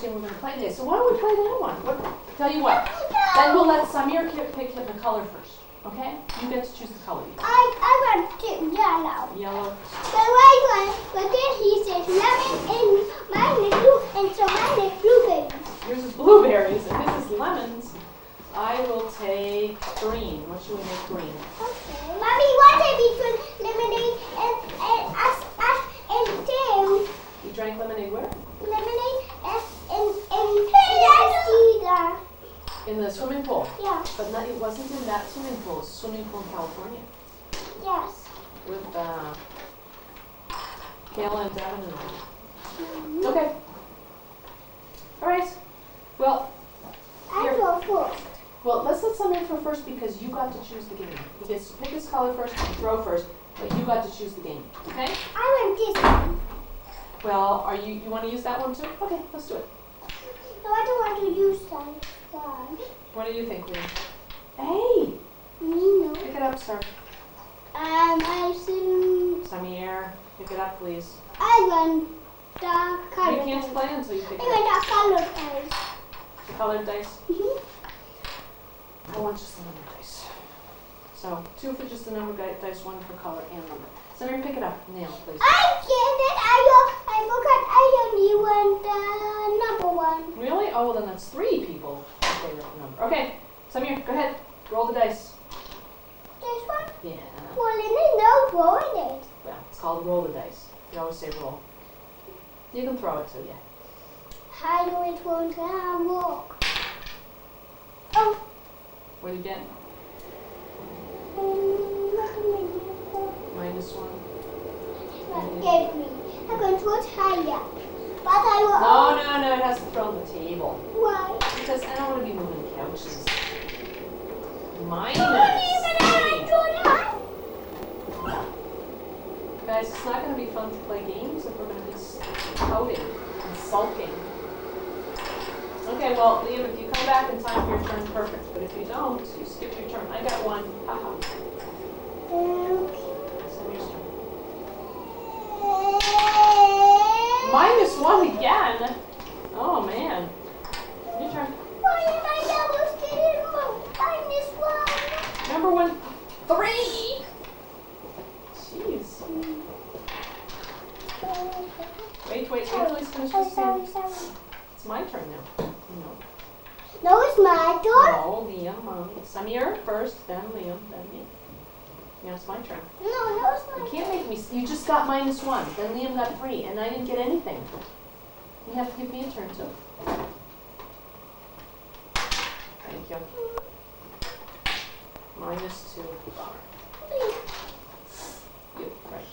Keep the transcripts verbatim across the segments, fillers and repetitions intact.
game we're going to play today. So why don't we play that one? What, tell you what. Then we'll let Samir pick the color first. Okay? You get to choose the color. I I want to yellow. Yellow. The white one, but then he says lemon and mine is blue, and so mine is blueberries. Yours is blueberries and his is lemons. I will take green. What should we make green? Okay. Mommy, what is between lemonade and and us us and Tim? You drank lemonade where? Lemonade and and and In the swimming pool. Yeah. But not, it wasn't in that swimming pool. It was a swimming pool in California. Yes. With uh, Kayla and Devin and all. Mm-hmm. Okay. All right. Well, I here. go first. Well, let's let Samir go first because you got to choose the game. He gets to pick his color first and throw first, but you got to choose the game. Okay? I want this one. Well, are you you want to use that one too? Okay, let's do it. No, I don't want to use that one. What do you think, Liam? Hey! Me no. Pick it up, sir. Um, I think Samir, pick it up, please. I want the color. You can't play until you pick I it up. want the color dice. The colored dice. Mm-hmm. I want just the number dice. So, two for just the number di- dice, one for color and number. Samir, pick it up. Nail, please. I get it. I don't, I forgot. I only want the number one. Really? Oh, well then that's three people. Favorite number. Okay, Samir, go ahead. Roll the dice. This one? Yeah. Well, it is no rolling it. Well, it's called roll the dice. You always say roll. You can throw it too, yeah. How do it want to walk? Oh. What do you get? Um, Minus one. Gave me. I'm going to put higher. But I will. No, no, no, it has to throw on the table. Why? Because I don't want to be moving couches. Minus. Guys, it's not going to be fun to play games if we're going to be s- pouting and sulking. Okay, well, Liam, if you come back in time for your turn, perfect. But if you don't, you skip your turn. I got one. Haha. Samir's turn. Minus one again? Oh, man. Your turn. Why am I almost getting minus one? Number one. Three! Jeez. Wait, wait, wait till he's finished Oh, his sorry, turn. sorry. It's my turn now. No. No, it's my turn. No, Liam, Mommy. Samir first, then Liam, then me. Now it's my turn. No, no, it's You my can't make me. s- You just got minus one. Then Liam got three, and I didn't get anything. You have to give me a turn too. Thank you. Minus two. You, right.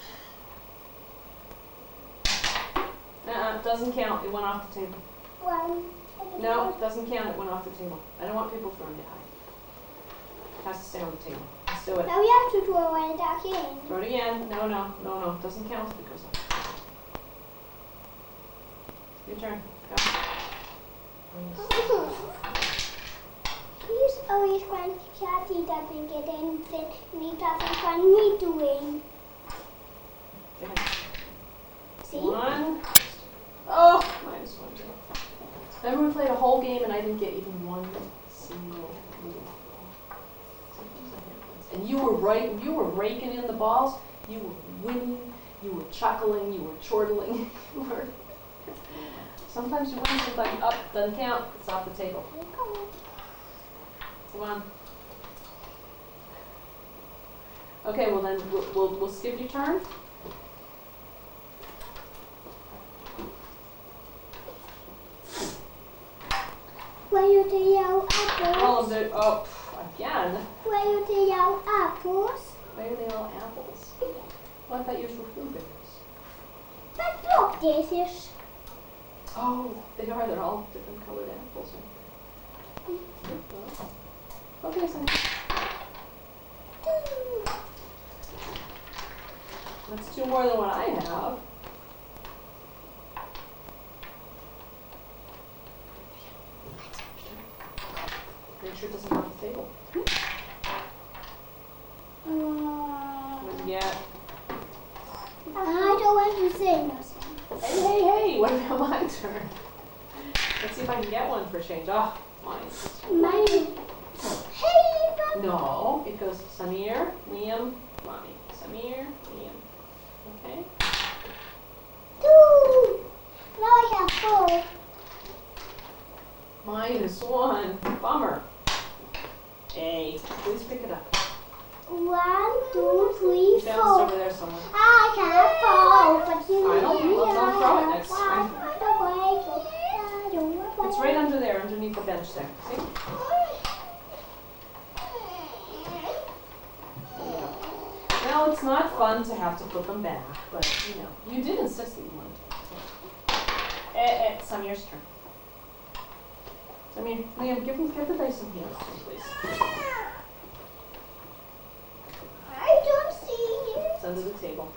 Uh-uh, doesn't count. It went off the table. one. No, doesn't count. It went off the table. I don't want people throwing it high. It has to stay on the table. Let's do it. Now we have to throw it back in. Throw it again. No, no, no, no. Doesn't count because of. Your turn. Go. He's always fun because he doesn't get anything and he doesn't find me doing. Go ahead. See? One. Oh, minus one. Too. Remember we played a whole game and I didn't get even one single move. Sometimes that happens. And you were right. You were raking in the balls. You were winning. You were chuckling. You were chortling. You were. Sometimes you win. Sometimes up. Doesn't count. It's off the table. Come on. Okay. Well then we'll we'll, we'll skip your turn. Where you the yellow apples? All of the oh pff, again. Where you the yellow apples? Why are they all apples? Well, I thought yours were blueberries. But look, this is. Oh, they are. They're all different colored apples. Okay, so that's two more than what I have. Make sure it doesn't go off the table. What did you get? I don't want to say nothing. Hey, hey, hey! What about my turn? Let's see if I can get one for change. Oh, mine. Mine. Hey, but No, it goes Samir, Liam, Mommy. Samir, Liam. Okay. two. Now I have four. Minus one. Bummer. Eight. Please pick it up. One, two, three, Bounced four. over there somewhere. I have four, but you I don't- well, don't throw it next time. time. It's right under there, underneath the bench there. See? Well, it's not fun to have to put them back, but you know, you did insist that you wanted to. Eh, eh, Samir's turn. Samir, Liam, give him, give the dice some hands, please. I don't see it. It's under the table.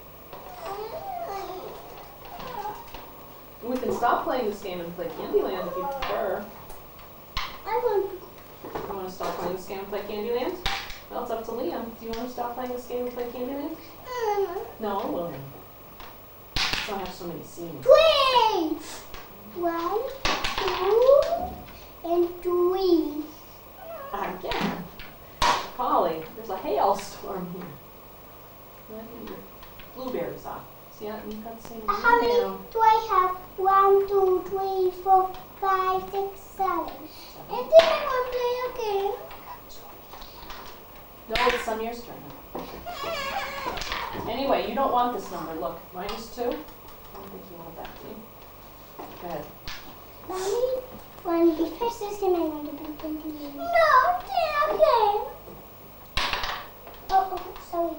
We can stop playing this game and play Candyland if you prefer. I want You want to stop playing this game and play Candyland? Well, it's up to Liam. Do you want to stop playing this game and play Candyland? to. No, William. Let's not have so many scenes. Three. One, two, and three. Again. Polly, there's a hailstorm here. I need your blueberries off. See, I- you've got the same How many now. do I have? One, two, three, four, five, six, seven. And then I want to play again. No, it's Samir's turn now. Anyway, you don't want this number. Look, minus two. I don't think you want that, do you? Go ahead. Mommy, when the first system I want to be thinking. No, then again. Oh, oh, sorry.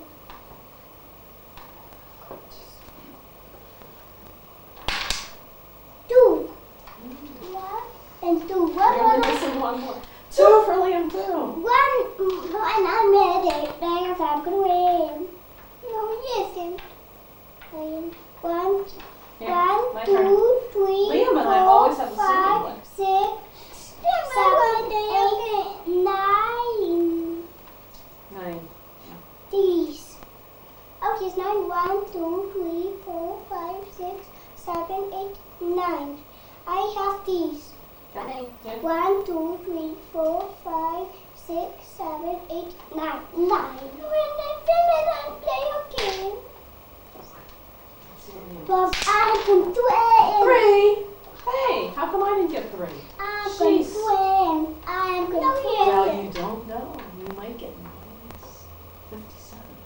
Two. One and two. One, You're one, only missing one more. Two for Liam, too. one, and I'm ready. Because I'm going to win. No, listen. Win. One, Here, my one, turn. two, three, Liam and I four, always have the same five, one. six, seven, eight, nine. Nine. These. Okay, it's nine. One, two, three, four, five, six, seven, eight, nine. I have these. Okay. Yeah. One, two, three, four, five, six, seven, eight, nine. Nine. When I finish, I play again. Let's see what Liam- But I can do it. Three. Hey, how come I didn't get three? I'm going Jeez. to win. I'm going to win. Well, you don't know. You might get minus fifty-seven.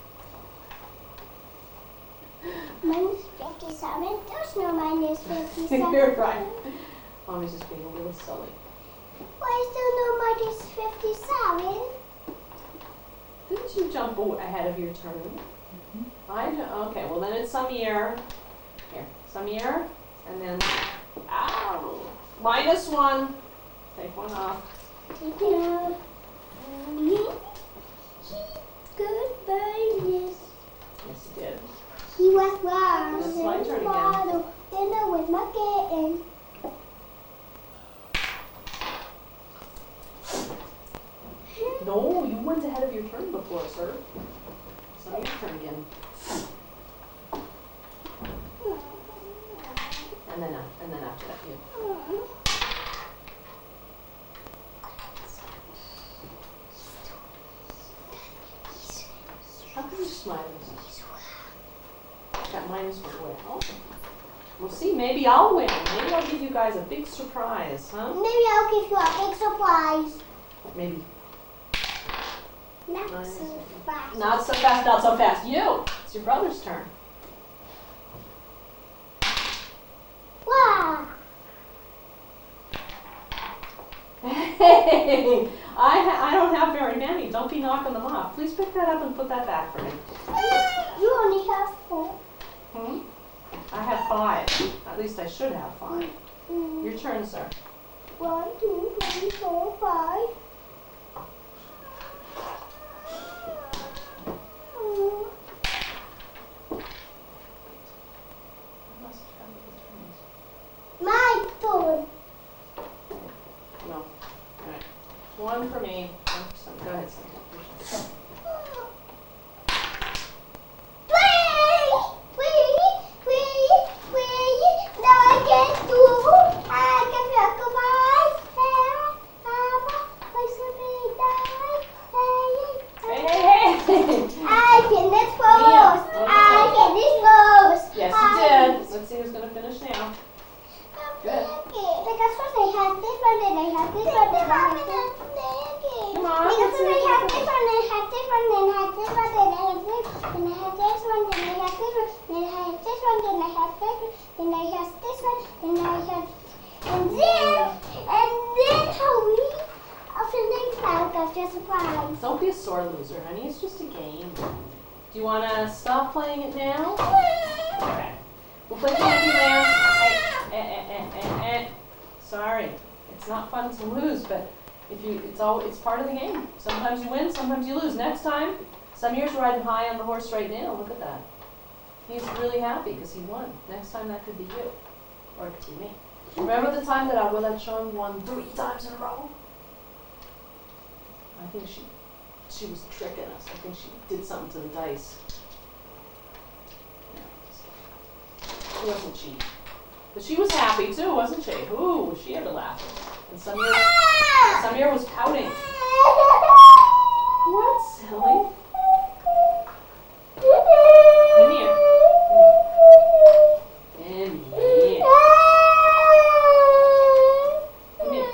Minus fifty-seven. There's no minus fifty-seven. You're right. Mommy's just being a little silly. Why is there no minus fifty-seven? Didn't you jump o- ahead of your turn? I know. Okay, well then it's Samir. Here, Samir, and then, ow, minus one. Take one off. Take it out. Goodbye, yes. Yes, you did. He was wrong. It's my turn again. Bottle. Then I went my game. No, you went ahead of your turn before, sir. So your turn again. And then, af- and then after that, you. How come you're smiling? Got minus one. Well, we'll see. Maybe I'll win. Maybe I'll give you guys a big surprise, huh? Maybe I'll give you a big surprise. Maybe. Not Nice. so fast. Not so fast, not so fast. You! It's your brother's turn. Wow. Hey! I, ha- I don't have very many. Don't be knocking them off. Please pick that up and put that back for me. You only have four. Hmm? I have five. At least I should have five. Mm. Your turn, sir. One, two, three, four, five. Mm. I lost track of the turns. My turn. No. All right. One for me. One for some. Go ahead, son. Three, three, three, three. Now I get two. I get and I have this one, and I have, and then, and then how we open the pack of just surprise. Don't be a sore loser, honey. It's just a game. Do you want to stop playing it now? Okay. We'll play Candyland. Eh, eh, eh, eh, eh, eh. Sorry. It's not fun to lose, but if you, it's all, it's part of the game. Sometimes you win, sometimes you lose. Next time, Samir's riding high on the horse right now. Look at that. He's really happy because he won. Next time that could be you, or it could be me. Remember the time that Abuela Chung won three times in a row? I think she, she was tricking us. I think she did something to the dice. She wasn't cheating. But she was happy too, wasn't she? Ooh, she had to laugh. And Samir, Samir was pouting. What, silly? Come here. Come here. Come here.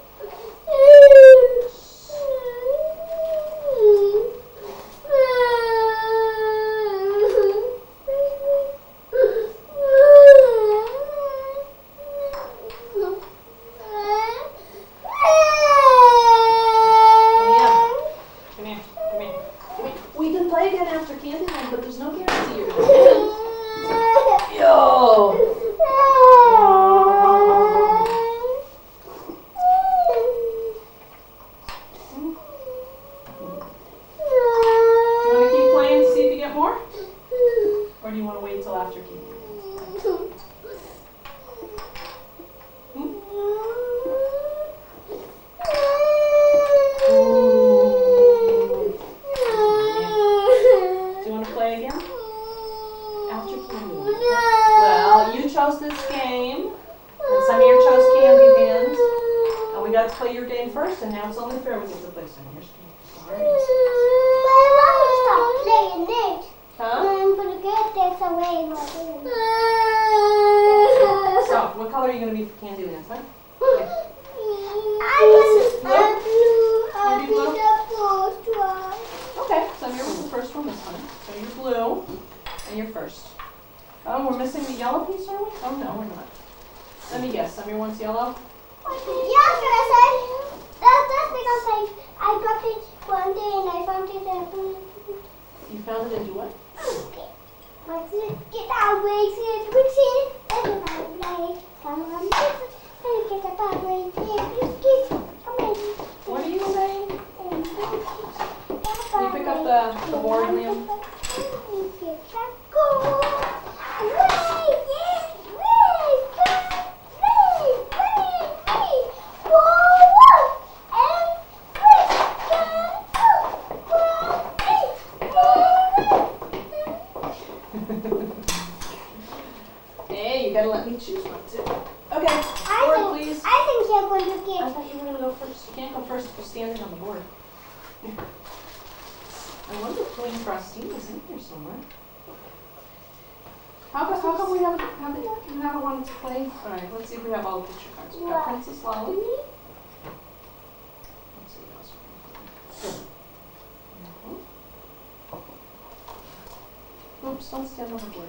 Oops, don't stand on the board.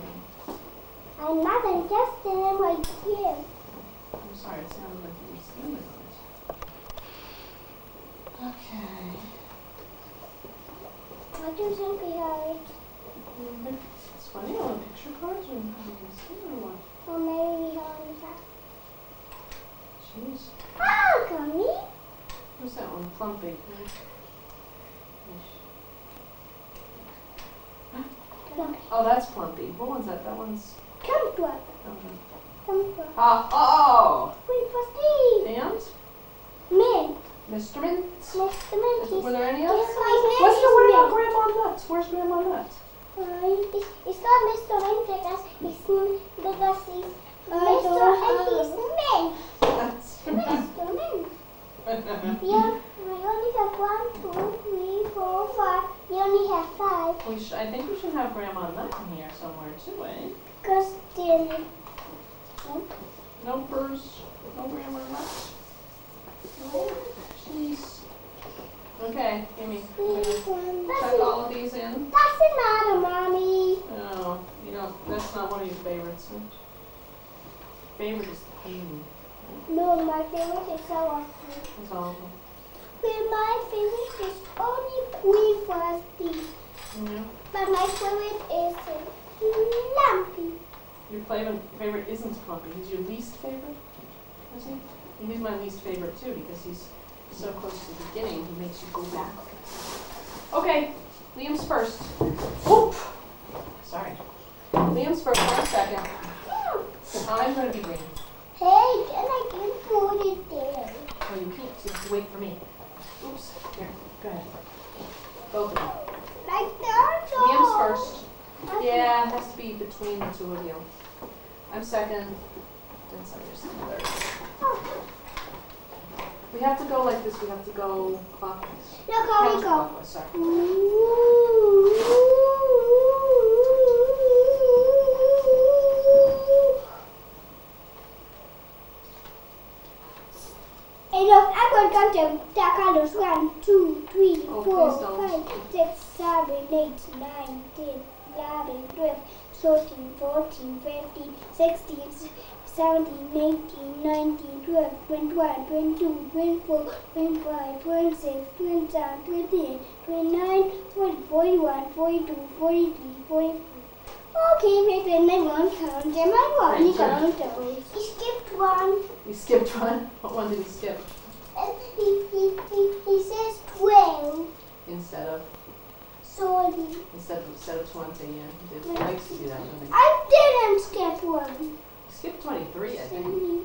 I'm not, I'm just standing right here. I'm sorry, it sounded like you were standing on it. Okay. What do you think we are? Mm-hmm. It's funny, all the picture cards are not even seen or what? Or maybe we are on the back. Jeez. Oh, Gummy. Who's that one? Plumpy. Oh, that's Plumpy. What one's that? That one's... Comfort. Okay. Comfort. Ah, oh! Wait for Steve. And? Mint. Mister Mint? Mister Mint. Is, were there any Yes, others? my name What's is the word about Mint. Grandma Nuts? Where's Grandma Nuts? Uh, it's, it's not Mister Mint because he's because he's I Mister don't and know. he's Mint. That's... Mister Mint. Yeah, we only have one, two, three, four, five. We only have five. we sh- I think we should have Grandma Nut in here somewhere too, eh? Because then No purse, no Grandma Nut. No, jeez. Okay, give me. Check doesn't, all of these in. doesn't matter, Mommy. Oh, you know, that's not one of your favorites. Huh? favorite is the pain. No, my favorite is sour cream. That's all of them. Well, my favorite is only Queen Frosty. Yeah. But my favorite is uh, Lumpy. Your favorite, favorite isn't Clumpy. He's your least favorite? Is he? He's my least favorite too because he's so close to the beginning. He makes you go back. Okay, Liam's first. Whoop! Sorry. Liam's first. One second. I'm going to be green. Hey, then I can put it there. Oh, you can't. So you have to wait for me. Oops. Here. Go ahead. Both of them. Like that. Liam's first. Yeah, it has to be between the two of you. I'm second. And Summer's third. We have to go like this. We have to go clockwise. Look how we go. Counterclockwise, sorry. Hey, look, I'm going to count them. The colors. One, two, three, Oh, four, please don't. five, six, seven, eight, nine, ten, eleven, twelve, thirteen, fourteen, fifteen, sixteen, seventeen, eighteen, nineteen, twelve, twenty-one, twenty-two, twenty-four, twenty-five, twenty-six, twenty-seven, twenty-eight, twenty-nine, forty, forty-one, forty-two, forty-three, forty-four. Okay, wait, then I won't count them. I won't Right, sure. count those. He skipped one. You skipped one. What one did he skip? And he, he, he, he says twelve. Instead of Sorry. instead of instead of twenty, yeah, he did. He likes to do that. Doesn't he? I didn't skip one. He skipped twenty-three, I think. Sorry.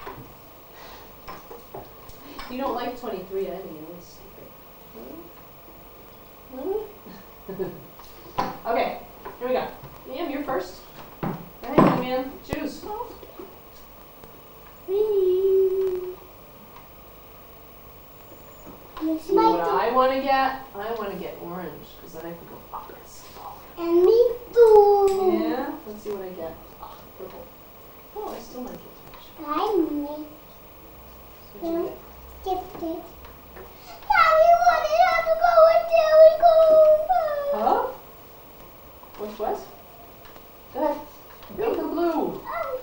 You don't like twenty-three, I think you would skip it. Hmm? Hmm? Okay, here we go. Liam, you're first. Go ahead, young man. Choose. See what I want to get? I want to get orange, because then I can go fox. And me too. Yeah? Let's see what I get. Oh, purple. Oh, I still like it. I make What'd you get? skipped it. Mommy wanted us to go until we go. Huh? Which was? Go ahead. Go to the blue. Oh,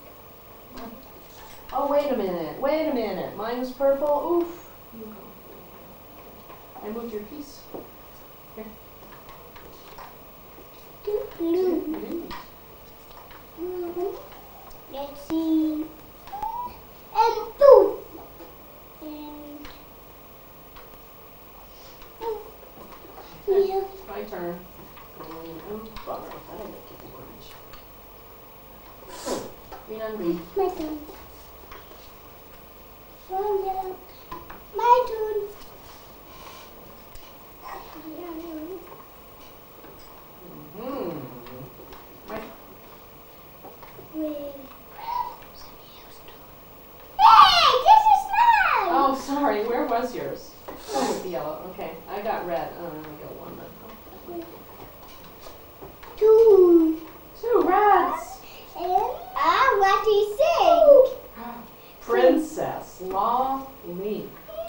Oh, wait a minute. Wait a minute. Mine was purple. Oof. You go. I moved your piece. Here. two blue. Blue. Mhm. Let's see. And two. And yeah. My turn. Green. Oh, bummer. I thought I might get the orange. Green on green. My turn. One yellow. My turn. Mm-hmm. My Red. Hey, this is mine. Oh, sorry. Where was yours? Oh, with the yellow. Okay. I got red. Oh, I got one then. Two. Two reds. And ah, what do you say? Princess Lolly.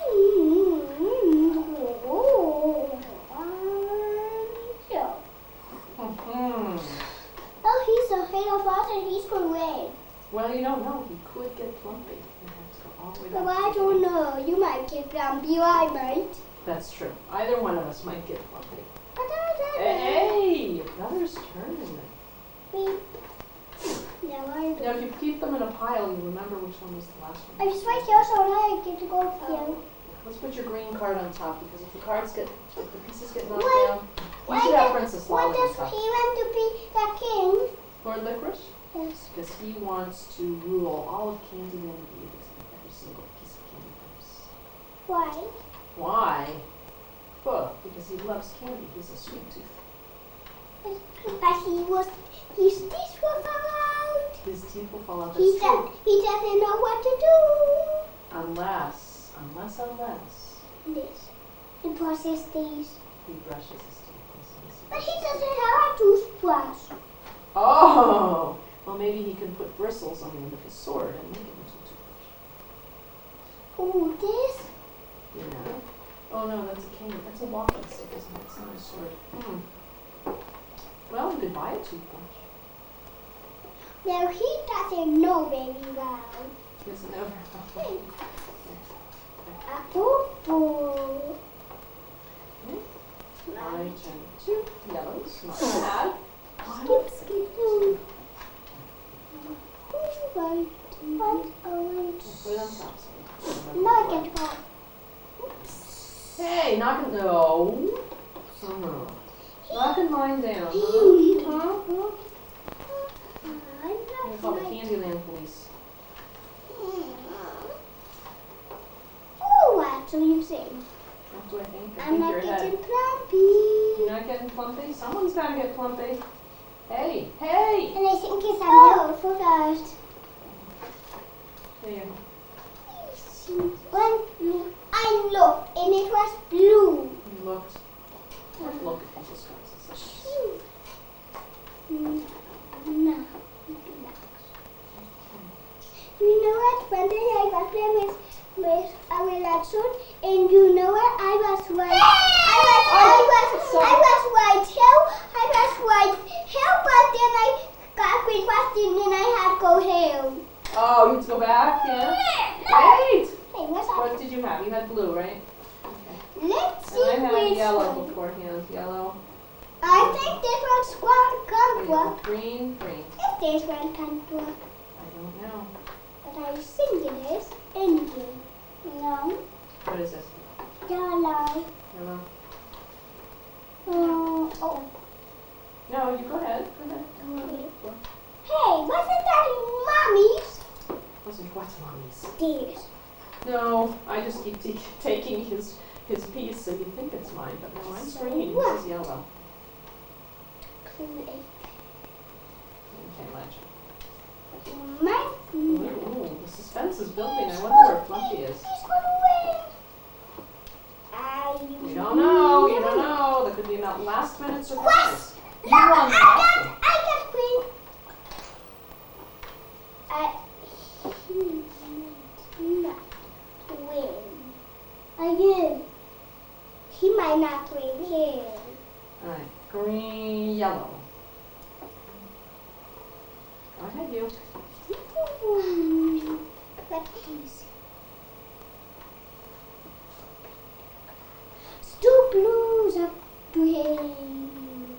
Mm-hmm. Oh, he's a halo boss and he's correct. Well, you don't know. He could get Plumpy. You have to go all the way But back. I don't know. You might get Plumpy, I might. That's true. Either one of us might get Plumpy. But I don't know. Hey, another's turn. Me. Now I Now, do. if you keep them in a pile, you remember which one was the last one. I just right here, so now I get to go here. Let's put your green card on top because if the cards get, if the pieces get knocked Why- down, you Why should have does- Princess Why Lolly on does top. he want to be the king? Lord Licorice? Yes. Because he wants to rule all of Candyland Beavis and every single piece of candy bars. Why? Why? Well, because he loves candy. He's a sweet tooth. But he was, his teeth will fall out. His teeth will fall out. He, That's true. does, he doesn't know what to do. Unless, unless, unless This. He brushes these. he brushes his teeth. Yes, yes, But yes. he doesn't have a toothbrush. Oh! Well, maybe he can put bristles on the end of his sword and make it into a toothbrush. Oh, this? Yeah. Oh no, that's a cane. That's a walking stick, isn't it? It's not a sword. Hmm. Well, you could buy a toothbrush. Now he doesn't know very well. He doesn't know. A purple. Orange and two yellows. Not bad. Skip, skip, blue. White, white, orange. Put it on top. so- Now I get one. Hey, knock it. No. Oh. Knocking mine down. Huh? Huh? Huh? I'm gonna call the Candyland police. Oh, what do you think? What do I think? I I'm think not you're ahead. getting plumpy. You're not getting plumpy? Someone's gotta get plumpy. Hey, hey! And I think it's oh, forgot. There you go. One, I looked and it was blue. You looked. Let's look at people's faces. Mm, no. You know what? One day I was playing with, with our Alexa, and you know what? I was right. I was, I was, I was right here. I was right here, but then I got green question and I had to go here. Oh, you have to go back? Yeah? Wait! Hey, what's What up? did you have? You had blue, right? Okay. Let's see And I had which yellow one. beforehand. Yellow. I think this one's one Wait, come green, green. If this one can do it, I don't know. but I think it is Indian. No, What is this? yellow. Yellow. Uh, oh, No, you go ahead. Go ahead. okay. Hey, wasn't that mommy's? Wasn't what, mommies? This. No, I just keep t- taking his his piece so you think it's mine, but no, mine's green. This is yellow. Cool. Okay, let's. My. Ooh, the suspense is building. I wonder where Fluffy is. He's gonna win. I. You don't know. You don't know. There could be a last minute surprise. What? You No, won the I last got, one. I got green. I. He might not win. Again. He might not win here. All right, green, yellow. Go ahead, you. But easy. Two blues up to him.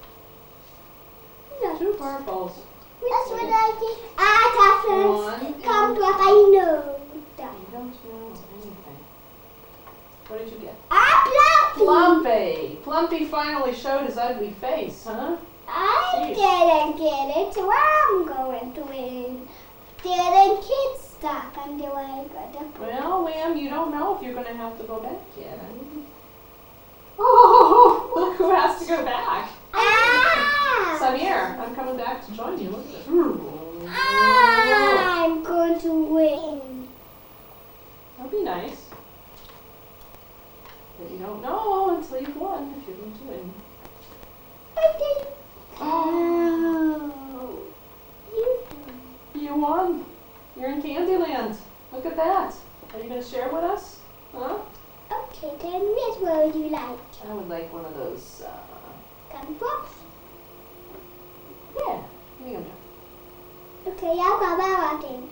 Two purples. That's what I did. Ah, One Catherine, come and- to what I know. You don't know anything. What did you get? Ah, Plumpy. Plumpy. Plumpy finally showed his ugly face, huh? I Jeez. didn't get it, so I'm going to win. Didn't get stuck until I got it. Well, Lamb, you don't know if you're going to have to go back yet. I mean, oh, look who has to go back. Ah! Samir, I'm coming back to join you. Look at this. I'm going to win. That'll be nice. But you don't know until you've won if you're going to win. I did. Oh. You do. You won. You're in Candyland. Look at that. Are you going to share with us? Huh? Okay, then which one would you like? I would like one of those. Uh, Gumdrops? yeah. Give me a minute. Okay, I'll go back again.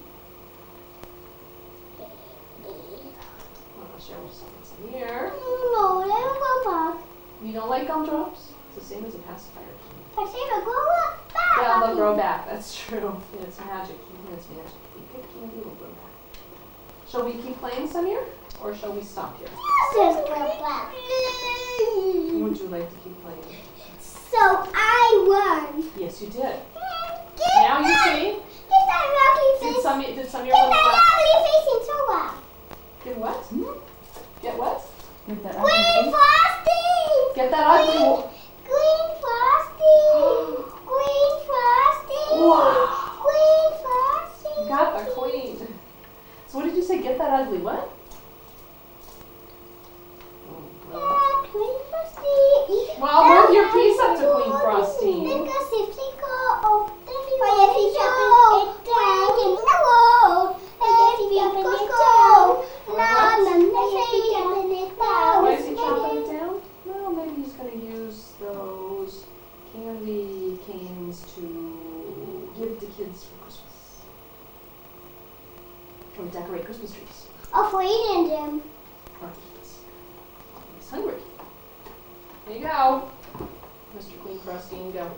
I'll share with someone. Samir. No, let me go back. You don't like gumdrops? It's the same as a pacifier. I say to go up back. Yeah, they'll again. grow back. That's true. Yeah, it's magic. Yeah, it's magic. You pick candy, it'll grow back. Shall we keep playing, Samir? Or shall we stop here? Just go back. Would you like to keep playing? So I won. Yes, you did. Get Now you that, see. Get that ugly Did face. Samir, did Samir Get win the that last? ugly face in so well. Get what? Get what? With the Green frosting. Get that ugly. wo- Green frosting. Green frosting. Wow. Green frosting. Got the queen. So what did you say? Get that ugly what? Oh, well. Ah, Queen Frosty. Well, move your piece up to Queen Frosty. Because if she go up, then we will be jumping it down in the wall. If you jumping it down, la la la, if you jumping it down. Why is he chopping it down? Well, maybe he's going to use Here you go. Mister Queen Frostine, go.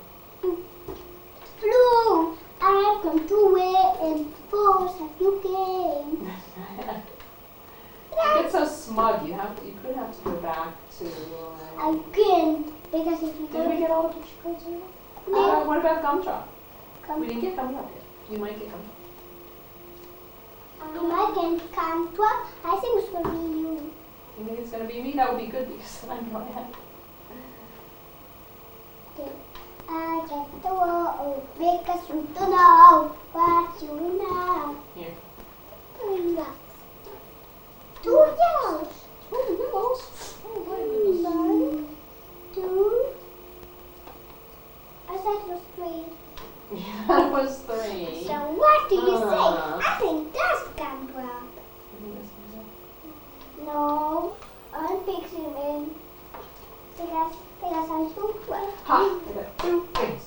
Blue, I come to it and force have you game. You get so smug. You have to, you could have to go back to. Uh, I can't because if you did don't we get all the picture cards in? No. Uh, what about Gumdrop? come, We didn't get Gumdrop yet. You might get Gumdrop. um, I can come to it. I think it's gonna be you. You think it's gonna be me? That would be good because then I'm going ahead. Okay. I get the world because you don't know what you know. Here. Relax. Two yellows. Oh, nibbles. Oh, my goodness. One, two. I said it was three. Yeah, that was three. So what do you Uh. say? I think that's Gumdrop. No, I'm fixing him because because I'm too well. Ha! I got two things.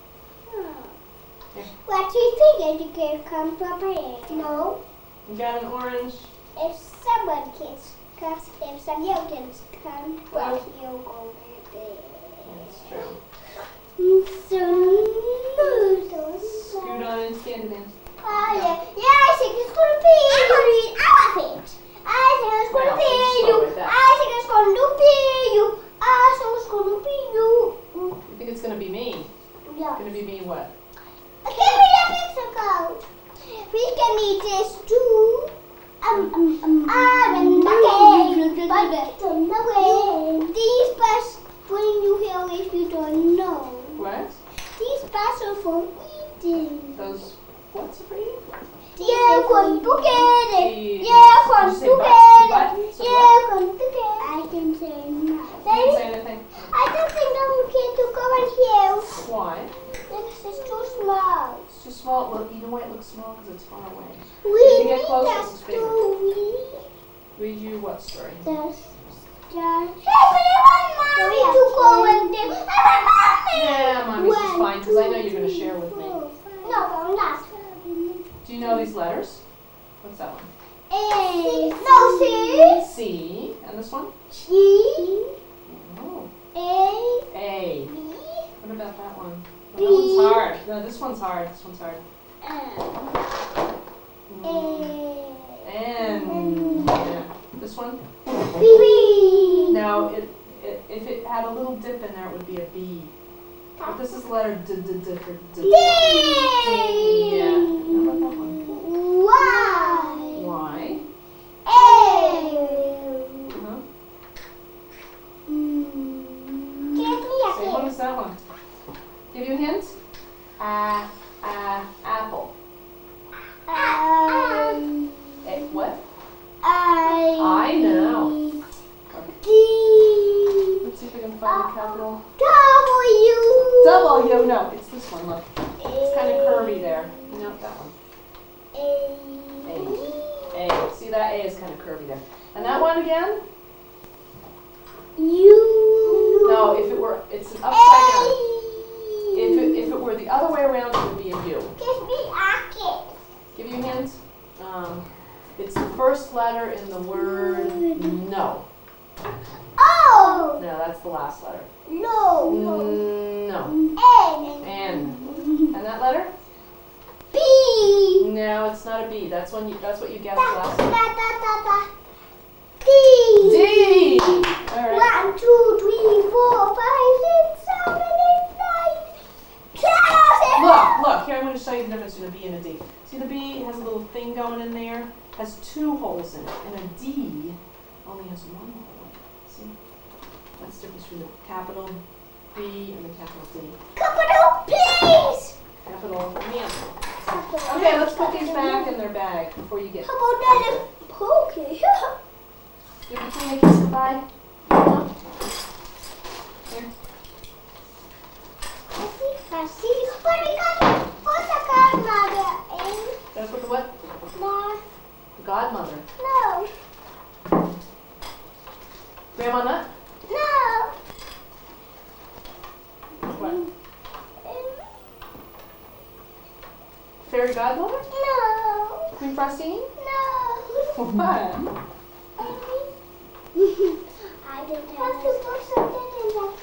Yeah. What do you think educator come from here? No, You got an orange. if someone kids, cause if some young kids come, well, he'll go there. That's true. So noodles. Scoot on into Candyland. Oh yeah, yeah. I think it's gonna be. I'm gonna read elephant. I think it's gonna Well, be let's you. start with that. I think it's gonna be you. I think it's gonna be you. You think it's gonna be me? Yeah. Gonna be me what? Give me the pixel code. We can eat this too. Um, um, um, I'm in the game, but it's on the way. These bus bring you here if you don't know. What? These bus are for eating. Those what's it for you? Yeah, come together. The- Yeah, come Did you say what? together. What? So Yeah, come together. I can say no. Didn't Baby, say anything. I don't think I'm okay to go in here Why? because it's too small. It's too small. Well, you know why it looks small? Because it's far away. We you get need closer, a it's bigger. story. Read you what story? The star. Hey, but I want mommy to go in there. I want mommy. Yeah, mommy's just One, fine because I know two, you're gonna share with me. four, five. No, but I'm not. Do you know these letters? What's that one? A. No, C. C. And this one? G. Oh. A. A. B. What about that one? Oh, B. that one's hard. No, this one's hard. This one's hard. M. Mm. A. N. Yeah. This one? B. No, it, it if it had a little dip in there, it would be a B. But this is the letter D. D. D for D. D. Yeah. How about that one? Y. Y. A. Uh-huh. Mm. Give me a Same one hint. as that one. Give you a hint? Uh, uh, apple. Um. Eh, what? I. I know. D. Let's see if we can find the capital. W. W. No, it's this one. Look, it's kind of curvy there. No, that one. A. A. See that A is kind of curvy there. And that one again? U. No, if it were, it's an upside A. down. If it, if it were the other way around, it would be a U. Give me a kiss. Give you a hint? Um, it's the first letter in the word no. O. No, that's the last letter. No. Mm, no. N. N. And that letter? B. No, it's not a B. That's one. You, that's what you guessed Da, last. da, da, da, da. D. D. All right. One, two, three, four, five, six, seven, eight, nine, ten. Look, look. Here, I'm going to show you the difference between a B and a D. See, the B has a little thing going in there. Has two holes in it, and a D only has one hole. See? That's the difference between the capital B and the capital D. Capital, please. Capital man. Okay, let's put these back in their bag before you get. How about that? Okay. Give the queen a kiss goodbye. Here. I see, I see. But we got what's a godmother in? That's what the what? No, Godmother. no, Grandma Nut? no. What? Um, Fairy Godmother? no, Queen Frostine? no. What? I didn't have to put something in that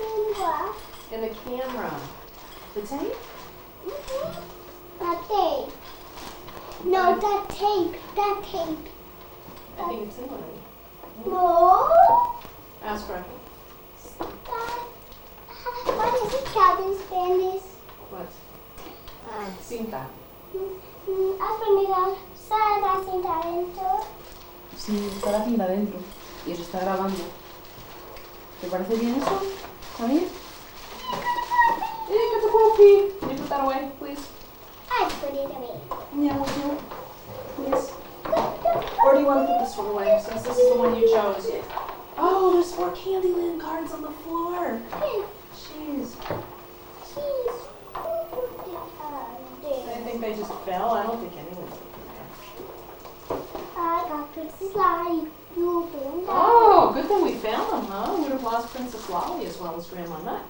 in the camera? The tape? Mm-hmm. That tape. No, Okay. that tape. That tape. I think it's in one of you. No. Ask her. That. What is it called in Spanish? What? Ah, cinta. Mm, ¿Has venido a cinta adentro? Sí, está la cinta adentro y eso está grabando. ¿Te parece bien eso? ¿Está bien? Eh, get the puppy. Can you put that away, please? I put it away. Yeah, will you? Please. Or do you want to put this one away since this is the one you chose? Oh, there's four Candyland cards on the floor. Jeez. Cheese. Who put it on I there? think they just fell. I don't think anyone's in there. I got Princess Lottie. You don't know. Oh, good thing we found them, huh? We would have lost Princess Lolly as well as Grandma Nut.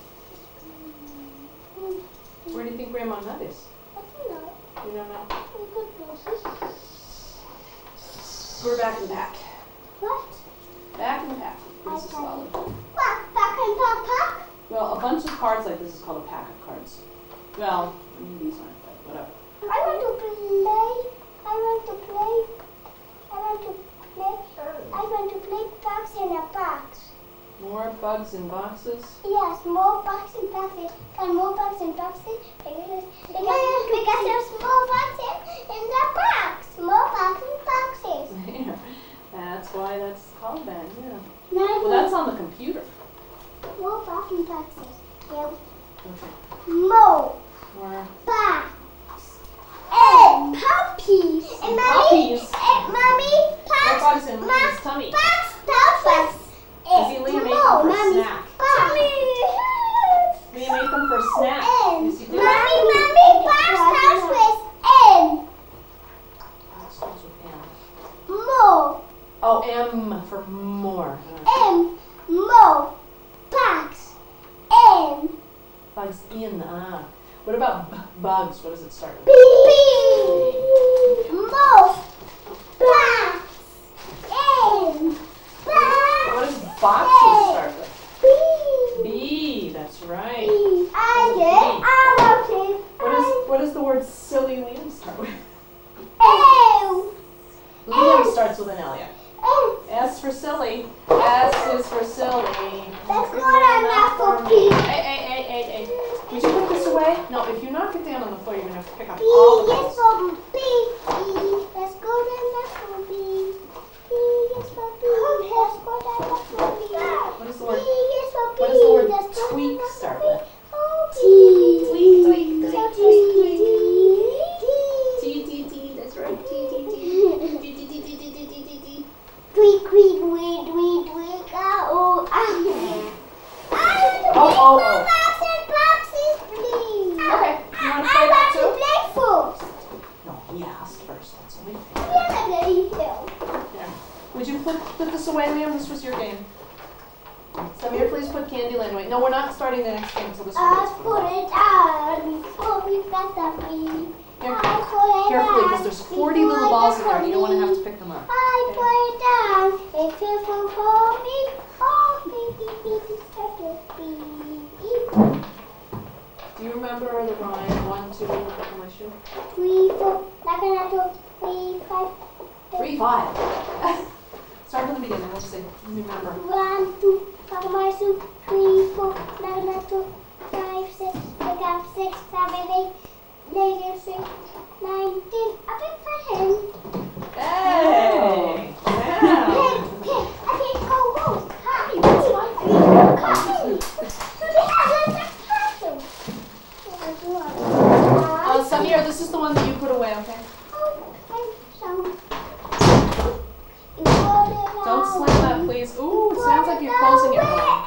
Where do you think Grandma Nut is? I don't know. You don't know? We could go. We're back in the pack. What? Back in the pack. Princess I Lolly. What? Back in the pack? Well, a bunch of cards like this is called a pack of cards. Well, I mean these aren't, but whatever. I want to play. I want to play. I want to play. I want to play box in a box. More bugs in boxes. Yes, more box in boxes. And more box in boxes. Because, because, because there's more boxes in the box. More box in boxes. There. That's why that's called that, yeah. Nine Well, that's on the computer. more box in boxes. Yeah. Okay. More More box. And puppies. And mommy. puppies. And mommy. More Box. bugs in Ma- Liam's tummy. Box. Puppies. Does he Liam ate them for a snack? Mommy. Liam ate them for a snack. And Yes, he did. mommy, mommy, box house with and Oh, it starts with M. more, Oh, M for more. Uh, and more, box, and Bugs in. Ah. What about b- bugs? What does it start with? bee, more, box, and box, What does boxes start with? bee, B. That's right. bee. I get all of it. What is what does the word silly Liam start with? Ew, Liam starts with an L, yeah. ew. S for silly. S is for silly. That's not enough for bee. Hey, hey, hey, hey, hey. Would you put this away? No, if you knock it down on the floor, you're going to have to pick up B all of is those. for B. B. Let's go then. Let's go B. B is for B. Let's go then. Let's go B. What is the B word? is for B. What does the word Let's go tweak then, let's start go with? B. Oh, T. Tweak, tweak, So tweak, T. T, T, T, that's right. T, T, T. T, T, T, T, T, T, T, T, T. Tweak, tweak, tweak, tweak, tweak. Oh, ah. I Oh, oh, want to oh. play box and boxes, please. Okay, you want to I play that want to too? play first. No, he asked first. That's only fair. I want to play first. Yeah. Would you put, put this away, Liam? This was your game. Samir, please put Candyland away. No, we're not starting the next game until this one I is put it on before we got the bee. Here, I put it carefully, on because there's forty before little I balls in got there. You don't want to have to bee. pick them up. I put it down. If you will for me, oh baby, baby, start to be. Do you remember the rhyme? One, two, look at my shoe. Three, four, like another three, five. Three, five. Start from the beginning. Let's see. Remember. One, two, like my soup. Three, four, like another five, six, like up six, seven, eight, nine, six, nine, ten. Up in ten. Hey! Yeah. Uh, Samir, this is the one that you put away, okay? Don't slam that, please. Ooh, it sounds like you're closing it wrong.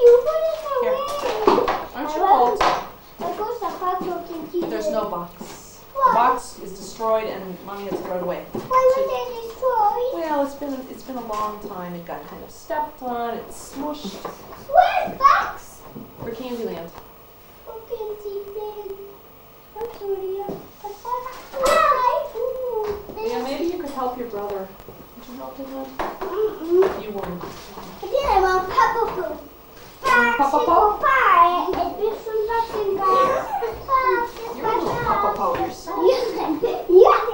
Aren't you old? There's no box. The box is destroyed and Mommy has to throw it away. Why was it destroyed? Well, it's been it's been a long time. It got kind of stepped on. It's smushed. Where's box? For Candyland. Okay, see then. I'm sorry. I'm Yeah, maybe you could help your brother. Would you help him then? Mm-mm. You won't. I did. I want Papa Poo. Box Papa is Pop? for pie.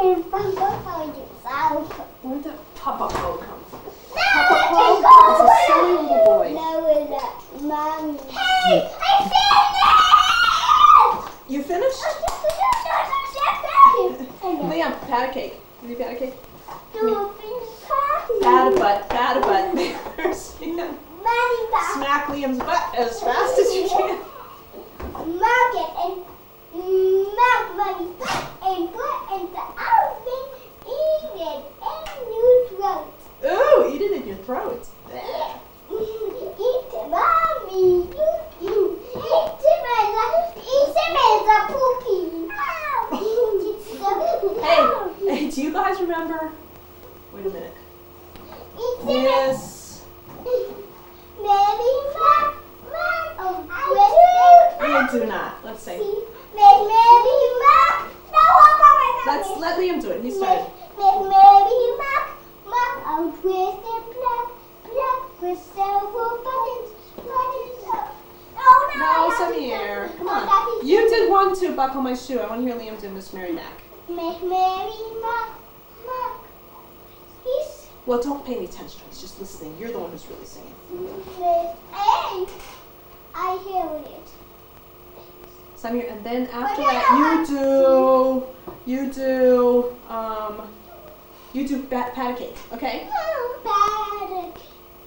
Where did Papa find himself? Where did Papa Po come from? No, Papa it's Po a is a silly little boy. No, it's not. Mommy. Hey, I finished! You finished? Liam, Liam, pat a cake. Give me pat a cake. do Pat a butt, pat a butt. Liam. Mommy, back. Smack Liam's butt as fast as you can. Mark it and mark money back and put in the oven, eat it in your throat. Ooh, eat it in your throat. Eat it, mommy. You, you. Eat it, my Eat it, my poopy. Hey, hey, do you guys remember? Wait a minute. Eat it. Yes. Maybe mark, mark. Oh, I I do not. Let's see. Maybe mark. No, I'm coming. Let's let Liam do it. He started. Maybe mark, mark. I'll twist and pluck, pluck with silver buttons, buttons up. Oh no! No, I have to Samir. do- Come Oh, on. Daddy, You did one too. Buckle my shoe. I want to hear Liam do Miss Mary Mac. Make Mary mark, mark. He's Well, don't pay any attention. He's just listening. You're the one who's really singing. Hey, I hear it. Samir, and then after that, you do, you do, um, you do pat, pat a cake, okay? Bad.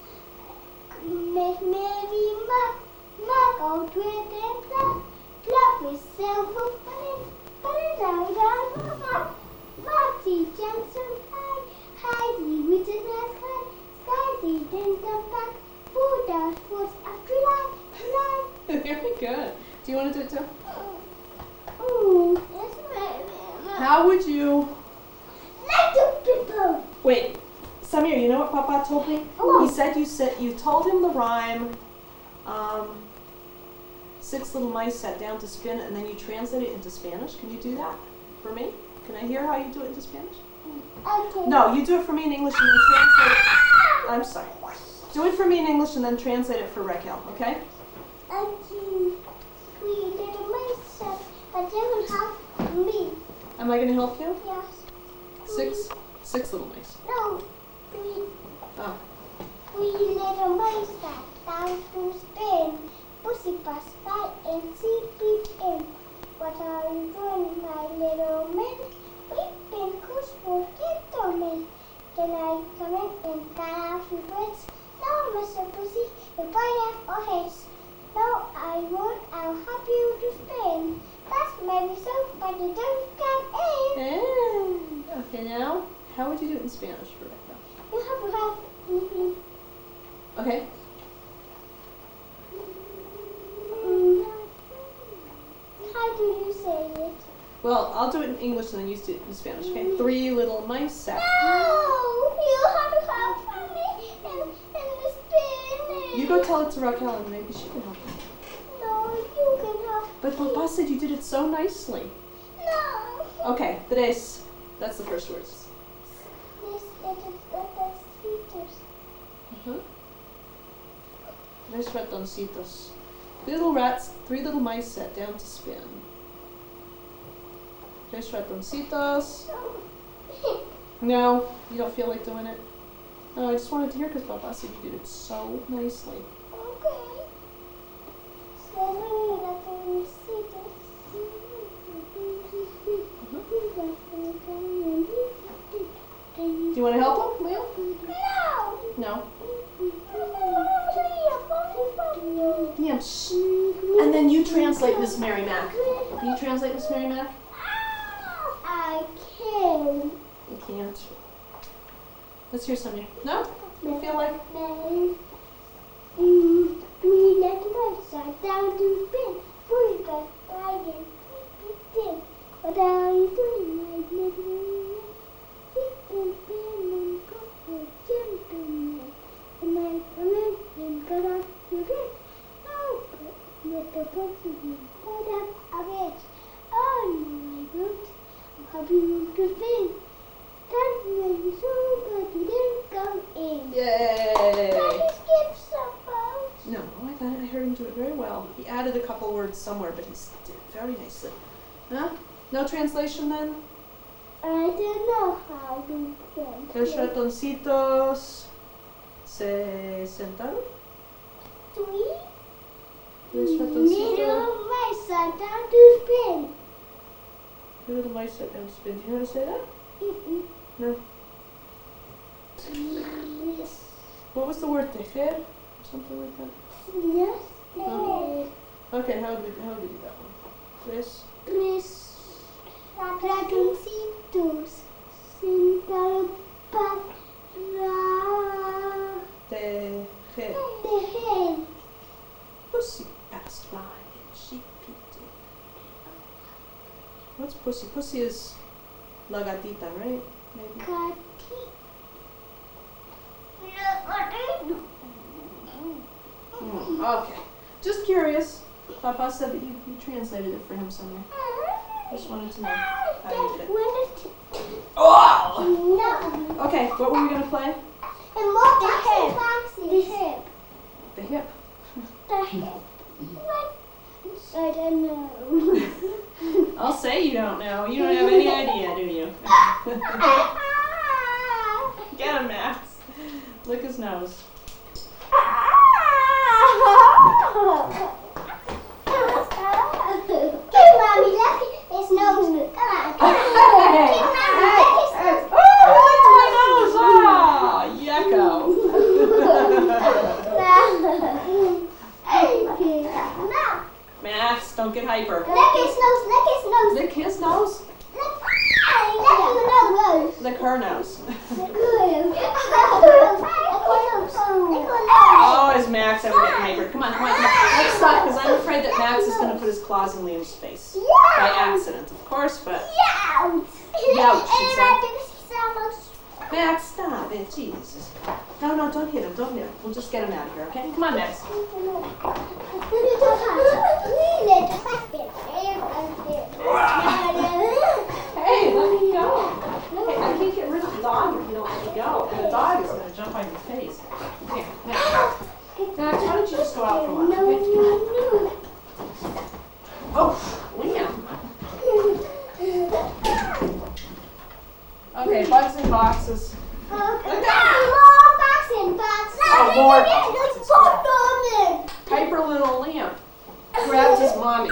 Make Mary mark, mark out with and pluck, pluck with silver buttons, buttons out of mark, mark the Johnson high, high the witches and sky, sky the dental back, food that was after life, life. Very good. Do you want to do it too? Oh, it's my How would you, like the people. wait, Samir, you know what Papa told me? Oh. He said you said, you told him the rhyme, um, six little mice sat down to spin, and then you translate it into Spanish. Can you do that for me? Can I hear how you do it into Spanish? Okay. No, you do it for me in English and then translate it. I'm sorry. Do it for me in English and then translate it for Raquel, okay? Okay. We little mice said, but they will help me. Am I going to help you? Yes. Six, six little mice. No. We, Oh. we little mice sat down to spin. Pussy passed by and she peeped in. What are you doing, my little man? We've been cursed for gentlemen. Can I come in and cut off your breasts? No, Mister Pussy, if I have a haze. No, I won't. I'll help you to spin. That's maybe so, but you don't come in. Eh, okay, now, how would you do it in Spanish for Raquel? You have to have. Mm-hmm. Okay. Mm. How do you say it? Well, I'll do it in English and then you do it in Spanish, okay? Three little mice sat. No, you have to help me and, and the spinning. You go tell it to Raquel and maybe she can help you. No, you can help But me. Papa said you did it so nicely. No. Okay, tres. That's the first words. This it is the sweetest. Uh-huh. Tres ratoncitos. Three little rats, three little mice sat down to spin. Tres ratoncitos. No, you don't feel like doing it? No, I just wanted to hear because Papa said you did it so nicely. Okay. Seven ratoncitos. Do you want to help him, Leo? No. No. No. Yeah. Shh. And then you translate Miss Mary Mac. Can you translate Miss Mary Mac? I can. You can't. Let's hear some. No? You feel like? Mm, we let go sat down to spin. We got riding. What are you doing, my little man? We've been spinning good for gentlemen. And I come in and cut off your head. Oh, but with the pussy you cut up a bit. Oh, no, I won't. I'll help you to spin. That made me so glad you didn't come in. Yay! Daddy skipped suppose. No, I thought I heard him do it very well. He added a couple words somewhere, but he did it very nicely. Huh? No translation then? I don't know how to play. Los ratoncitos se sentaron. Three Los little ratoncitos. mice sat down to spin. Little mice sat down to spin. Do you know how to say that? Mm-mm. No. Yes. What was the word? Tejer? Or something like that? Yes. Oh. Okay, how would we, how would we do that one? Tres. Tres ratoncitos sentaron para Tejer. tejer. Pussy passed by and she peeked in. What's pussy? Pussy is la gatita, right? Maybe. Cati. Hmm, okay. Just curious. Papa said that you, you translated it for him somewhere. Just wanted to know how you did it. Oh! No. Okay, what were we gonna play? And more boxing, boxing. The hip. The hip. The hip. What? I don't know. I'll say you don't know. You don't have any idea, do you? Get him, Max. Lick his nose. Give mommy, look his nose. Come on, come on. Give mommy, look his nose. Oh, he licked my nose! Ah, yucko. No. Max, don't get hyper. Lick his nose, lick his nose. Lick his nose? Lick, lick your nose. Lick her nose. Lick her nose. Oh, is Max ever getting hyper? Come on, come on, come on. Let's stop, because I'm afraid that Max is going to put his claws in Liam's face. By accident, of course, but... Youch. Youch, she said. said. Max, stop it, Jesus. No, no, don't hit him, don't hit him. We'll just get him out of here, okay? Come on, Max. Hey, let me go. Hey, I can't get rid of the dog if you don't let me go. And the dog is going to jump on your face. Here, Max. Max, why don't you just go out for a while, okay? Oh, Liam. Okay, bugs and boxes. Oh, more boxes. Hyper little Liam grabbed his mommy.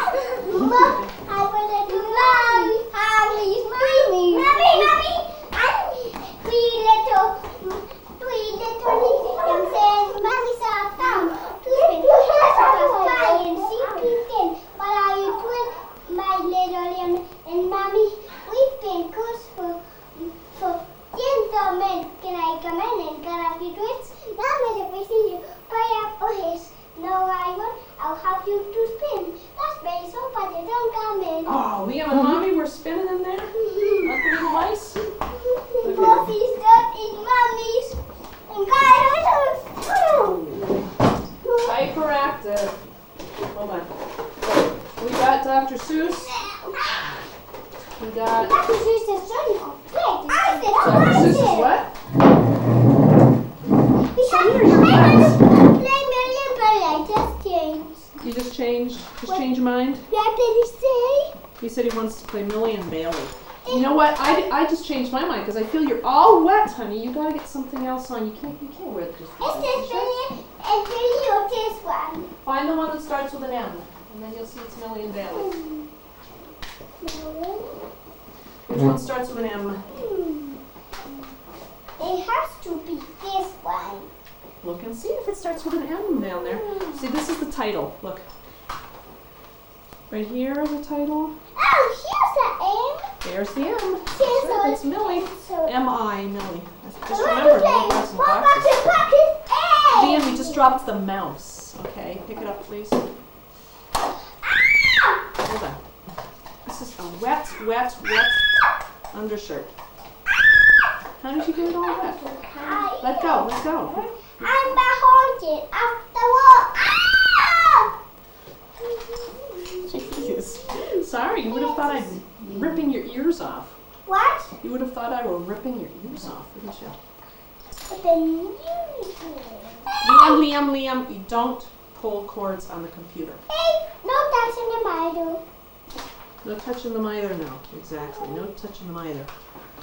And mommy, we've been good for for gentlemen. Can I come in and can I be twins? Now, Mister President, buy up his. No, I won't. I'll help you to spin. That's very so, but they don't come in. Oh, Liam and mommy were spinning in there? Not the little mice? Both is not in mommy's. And Hyperactive. Hold on. We got Doctor Seuss. We got... Doctor Seuss is Johnny. Wait, Doctor Seuss is what? Play Million Berry. I just changed. You just changed? Just change your mind? What did he say? He said he wants to play Millie and Bailey. You know what? I, di- I just changed my mind because I feel you're all wet, honey. You gotta get something else on. You can't you can't wear this. It's this Billy and Billy or this one. Find the one that starts with an M, and then you'll see it's Millie and Bailey. Which one starts with an M? It has to be this one. Look and see if it starts with an M down there. See, this is the title. Look. Right here, the title. Oh, There's the M. here's That's the right, M. that's Millie. So, M I, Millie. Just I want remember, to no play bugs and one boxes. box pocket A. Liam, we just dropped the mouse. Okay, pick it up, please. Ah! Hold on. This is a wet, wet, wet undershirt. How did you get it all wet? I- Let go, let go. I'm behind it. Off the wall. Ah! Jeez. Sorry, you would have thought I'd ripping your ears off. What? You would have thought I were ripping your ears off, wouldn't you? But then you Liam, Liam, Liam, you don't pull cords on the computer. Hey, no touching the middle. No touching them either, no. Exactly, no touching them either.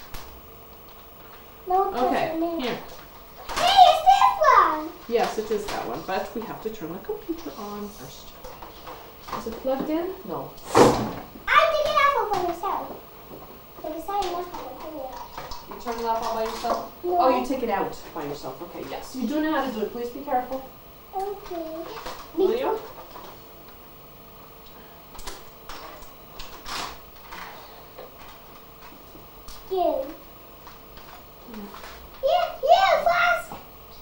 No, it Okay, doesn't matter. here. Hey, it's this one. Yes, it is that one, but we have to turn the computer on first. Is it plugged in? No. I take it off by myself. Because I know how to do it. You turn it off all by yourself? No. Oh, you take it out by yourself. Okay, yes. You do know how to do it. Please be careful. Okay. Will you? You. Yeah, yeah, fast.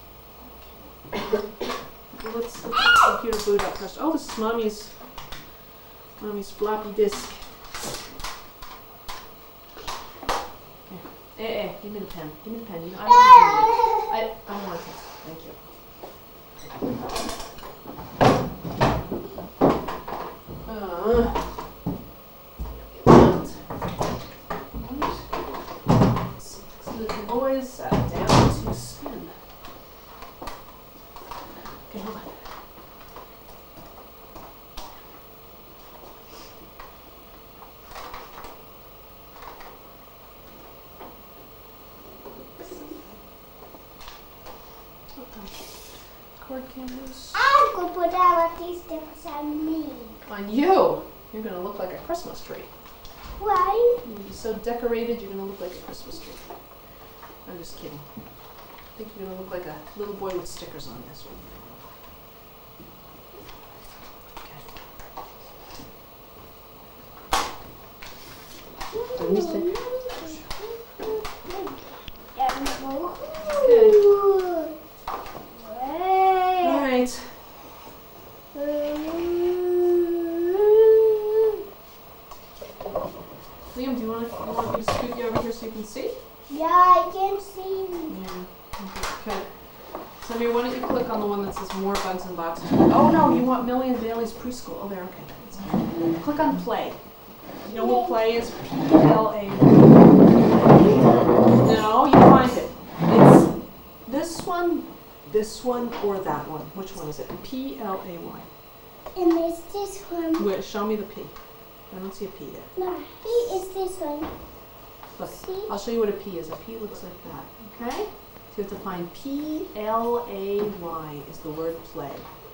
Well, let's let the computer boot up first. Oh, this is mommy's, mommy's floppy disk. Okay. Eh, eh, give me the pen. Give me the pen. You know, I don't need it. I, I don't want it. Thank you. Uh, the boys uh, down to spin. Okay, hold on. Cord came loose. I'm going to put out these stickers on me. On you! You're gonna look like a Christmas tree. Why? You're gonna be so decorated, you're gonna look like a Christmas tree. I'm just kidding. I think you're gonna look like a little boy with stickers on this one. Alright. Liam, do you want, to, you want me to scoot you over here so you can see? Yeah, I can see. Yeah. Okay. Samir, why don't you click on the one that says more bugs and boxes? Oh no, you want Millie and Bailey's preschool. Oh, there, okay. That's fine. Click on play. You know what play is? P L A. No, you find it. It's this one, this one, or that one. Which one is it? P L A Y. And there's this one. Wait, show me the P. I don't see a P there. No, P is this one. Look, See? I'll show you what a P is. A P looks like that. Okay? So you have to find P L A Y is the word play. P.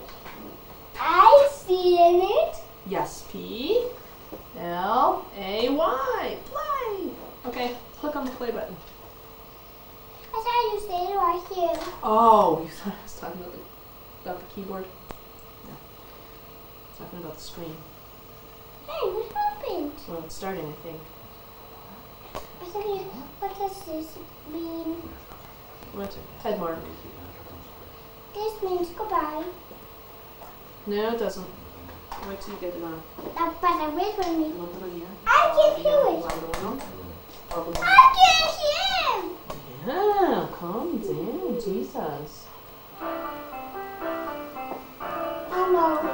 I see in it. Yes, P L A Y. Play. Okay, click on the play button. I thought you said it right here. Oh, you thought I was talking about the, about the keyboard? No. Talking about the screen. Hey, what happened? Well, it's starting, I think. I think it, what does this mean? What's it? Head mark. This means goodbye. No, it doesn't. Wait till you get it on. Uh, but I wait for me. A little bit of here. I can hear it. I can hear him. Yeah, calm down, Jesus. Oh no.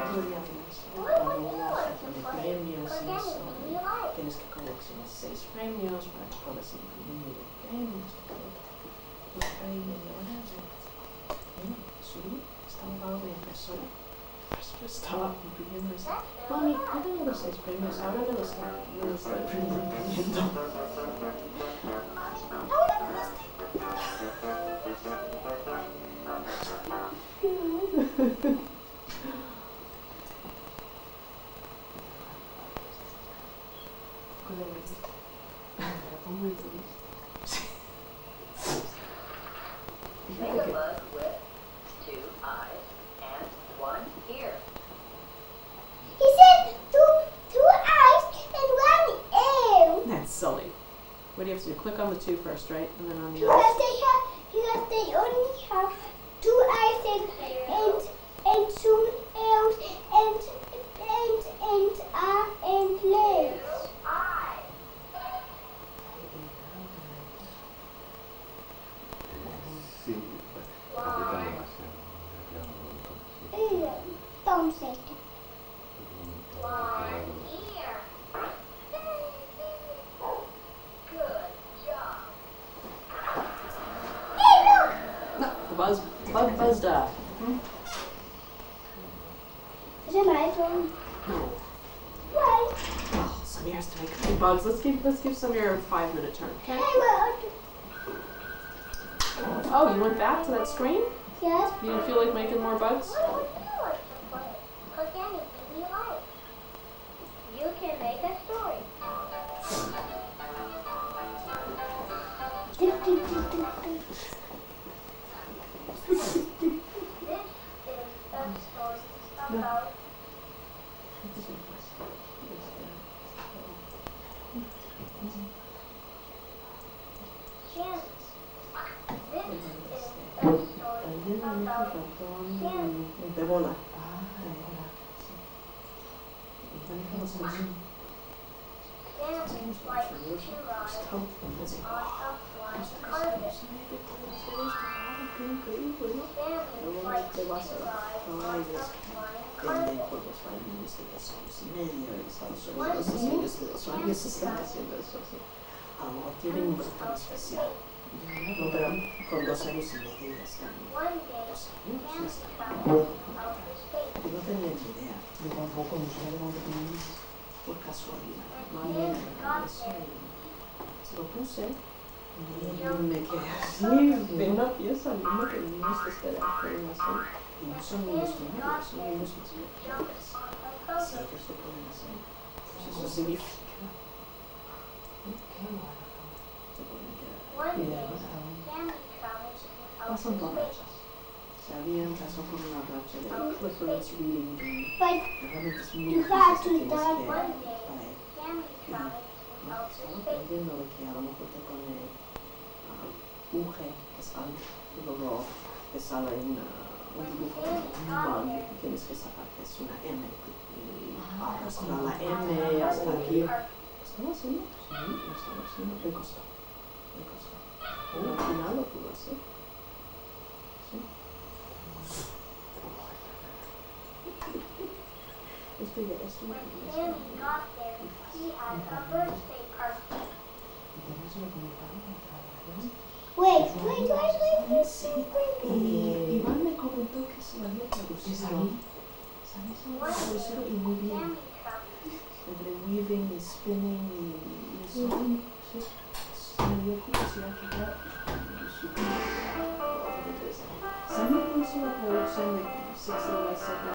Tienes que coleccionar seis premios para que puedas imprimir premios. Los premios, subí, estaba abajo y empezó. Estaba imprimiendo eso. Mami, yo tengo los seis premios, ahora me los, me los estoy imprimiendo. Make a bug with two eyes and one ear. He said two, two eyes and one ear. That's silly. What do you have to do? Click on the two first, right? And then on the Because other. they have, because they only have two eyes and and, and two ears and and and uh, and legs. Sì, capita demasiado. Ew, don't say it. Good job. Hey, look! No, the buzz, bug buzzed up. Is it my turn? No. Why? Oh, Samir has to make two bugs. Let's give let's give Samir a five minute turn. Hey, Okay. what? Oh, you went back to that screen? Yes. You didn't feel like making more bugs? What would you like to play? Click anything you like. You can make a story. Tick, tick, tick, tick, tick. This is a story about Shannon. This is a story about Shannon. De bola. Shannon likes to ride on a flying carpet. Shannon likes to ride on a flying Venden carpet. juegos para niños de dos años y medio en Estados Unidos. Los niños de dos años están haciendo eso. Sí. Ahora tienen un botón especial. No, pero con dos años y medio ya están. One day, Dos años ya Shannon están. traveled outer space. Yo no tenía ni idea. Yo tampoco, no sé de dónde tenías. Por casualidad. No había nada de eso. y Se lo puse. Y me quedé así, de una pieza linda que niños de esta edad pueden hacer. Y no son niños nuevos, son niños más pequeños. Si ellos lo pueden hacer. Eso significa. Qué bueno. Se pueden quedar. One Y day, además aún Shannon traveled Pasan outer por space. rachas. Se habían pasado por una racha de reference reading game. But Realmente es muy You difícil have si to tienes start que one day. para él. Shannon traveled No, outer estaba space. aprendiendo de que a lo mejor te pone ah, un G que es alt y luego te sale una, un dibujo de un mug y tienes que sacar que es una M y arrastrar la M hasta aquí. ¿Estaba haciendo? Sí, lo estaba haciendo. Me costó. Me costó. Pero al final lo pudo hacer. Sí. Estoy de esto. When Shannon got there, he had a birthday party. ¿Y tenías una comentado otra vez? wait, wait, wait, wait, wait, Sí. wait, wait. Y Iván me comentó que se lo había ¿Es traducido. ahí? ¿Sabes? Se lo había traducido y muy bien. Shannon traveled. Entre weaving y spinning y y eso. Sí. Me dio curiosidad que ya supe. ¿Sabes? Hizo una traducción de Six and Seven